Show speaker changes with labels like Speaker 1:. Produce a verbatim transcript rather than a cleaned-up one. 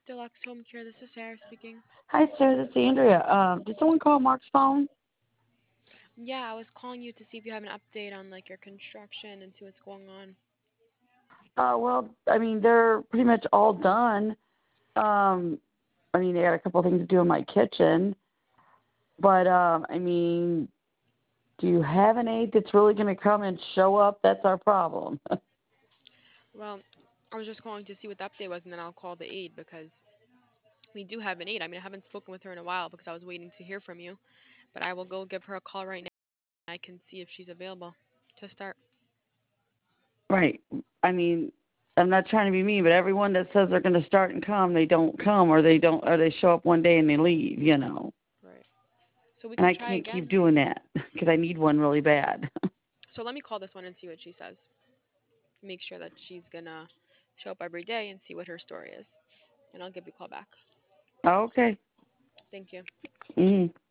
Speaker 1: Deluxe Home Care, this is Sarah speaking.
Speaker 2: Hi, sir. This is Andrea. Um, did someone call Mark's phone?
Speaker 1: Yeah, I was calling you to see if you have an update on like your construction and see what's going on.
Speaker 2: Uh, well, I mean, they're pretty much all done. Um, I mean, they got a couple of things to do in my kitchen, but um, I mean, do you have an aide that's really going to come and show up? That's our problem.
Speaker 1: Well, I was just calling to see what the update was and then I'll call the aide because we do have an aide. I mean, I haven't spoken with her in a while because I was waiting to hear from you, but I will go give her a call right now. I can see if she's available to start.
Speaker 2: Right. I mean, I'm not trying to be mean, but everyone that says they're going to start and come, they don't come, or they don't, or they show up one day and they leave. You know.
Speaker 1: Right. So we
Speaker 2: And
Speaker 1: can
Speaker 2: I
Speaker 1: try
Speaker 2: can't keep
Speaker 1: again.
Speaker 2: doing that because I need one really bad.
Speaker 1: So let me call this one and see what she says. Make sure that she's gonna show up every day and see what her story is. And I'll give you a call back.
Speaker 2: Okay.
Speaker 1: Thank you.
Speaker 2: Mm.